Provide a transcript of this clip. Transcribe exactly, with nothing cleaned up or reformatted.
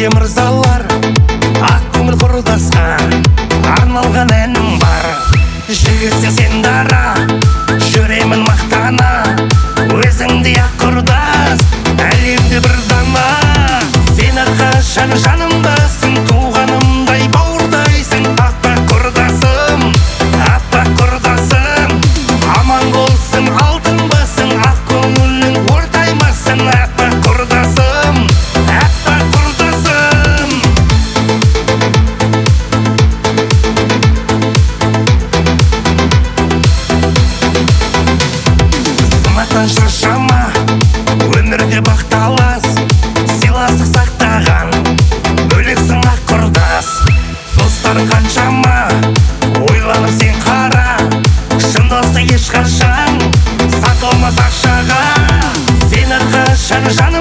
Әлемде мырзалар, ақ көңіл құрдасқа арналған әнім бар. Жігітсің сен дара, жүремін мақтана, өзіңде ақ құрдас, әлемде бір дана. Сен әрқашан жанымдасың, туғанымдай бауырдайсың. Аппақ құрдасым, аппақ құрдасым, аман болсын алтын басың, ақ көңілің ортаймасын. Аппақ құрдасым, аппақ құрдасым. Сынақтан шаршама, өмірде бақталас, сыйластық сақтаған бөлексің ақ құрдас. Достарың қаншама, ойланып сен қара, шын досы ешқашан сатылмас ақшаға. Сен әрқашан жан